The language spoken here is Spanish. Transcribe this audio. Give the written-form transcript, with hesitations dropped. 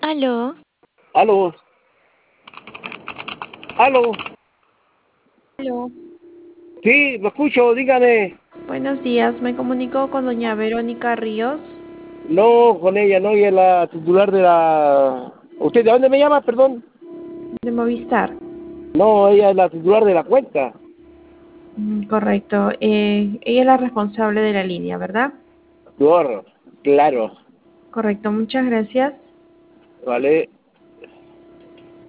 Aló, Aló, aló, aló. sí, lo escucho, dígame. Buenos días, me comunico con doña Verónica Ríos No, con ella, no, ella es la titular de la... ¿Usted de dónde me llama, perdón? de Movistar. No, ella es la titular de la cuenta. Correcto, ella es la responsable de la línea, ¿verdad? Titular, claro, Correcto, muchas gracias. vale.